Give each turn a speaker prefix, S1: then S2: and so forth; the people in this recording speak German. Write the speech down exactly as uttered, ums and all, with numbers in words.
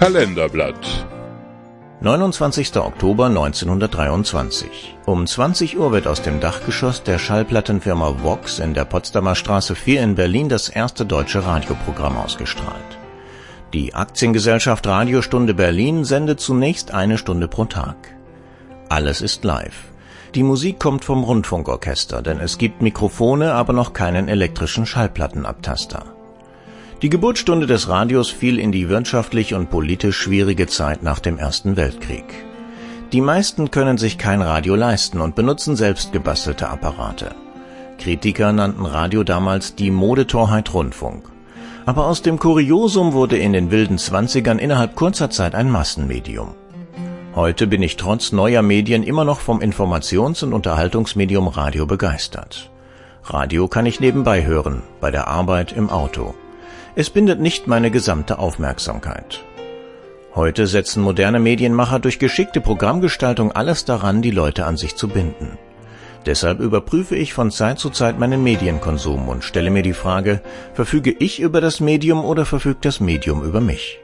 S1: Kalenderblatt.
S2: neunundzwanzigster Oktober neunzehnhundertdreiundzwanzig. Um zwanzig Uhr wird aus dem Dachgeschoss der Schallplattenfirma Vox in der Potsdamer Straße vier in Berlin das erste deutsche Radioprogramm ausgestrahlt. Die Aktiengesellschaft Radiostunde Berlin sendet zunächst eine Stunde pro Tag. Alles ist live. Die Musik kommt vom Rundfunkorchester, denn es gibt Mikrofone, aber noch keinen elektrischen Schallplattenabtaster. Die Geburtsstunde des Radios fiel in die wirtschaftlich und politisch schwierige Zeit nach dem Ersten Weltkrieg. Die meisten können sich kein Radio leisten und benutzen selbst gebastelte Apparate. Kritiker nannten Radio damals die Modetorheit Rundfunk. Aber aus dem Kuriosum wurde in den wilden Zwanzigern innerhalb kurzer Zeit ein Massenmedium. Heute bin ich trotz neuer Medien immer noch vom Informations- und Unterhaltungsmedium Radio begeistert. Radio kann ich nebenbei hören, bei der Arbeit, im Auto. Es bindet nicht meine gesamte Aufmerksamkeit. Heute setzen moderne Medienmacher durch geschickte Programmgestaltung alles daran, die Leute an sich zu binden. Deshalb überprüfe ich von Zeit zu Zeit meinen Medienkonsum und stelle mir die Frage, verfüge ich über das Medium oder verfügt das Medium über mich?